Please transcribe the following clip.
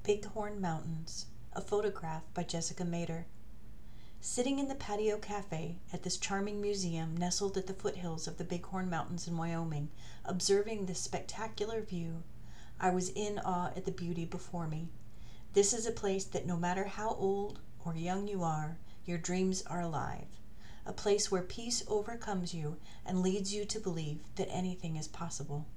Bighorn Mountains, a photograph by Jessica Mader. Sitting in the patio cafe at this charming museum nestled at the foothills of the Bighorn Mountains in Wyoming, observing this spectacular view, I was in awe at the beauty before me. This is a place that no matter how old or young you are, your dreams are alive. A place where peace overcomes you and leads you to believe that anything is possible.